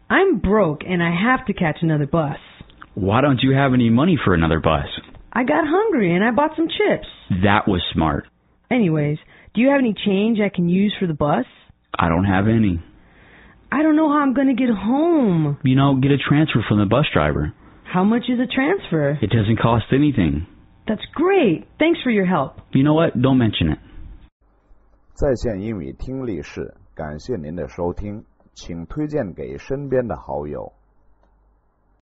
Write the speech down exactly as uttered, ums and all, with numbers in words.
I'm broke and I have to catch another bus. Why don't you have any money for another bus? I got hungry and I bought some chips. That was smart. Anyways, do you have any change I can use for the bus? I don't have any. I don't know how I'm going to get home. You know, get a transfer from the bus driver. How much is a transfer? It doesn't cost anything. That's great. Thanks for your help. You know what? Don't mention it. 在线英语听力室，感谢您的收听，请推荐给身边的好友。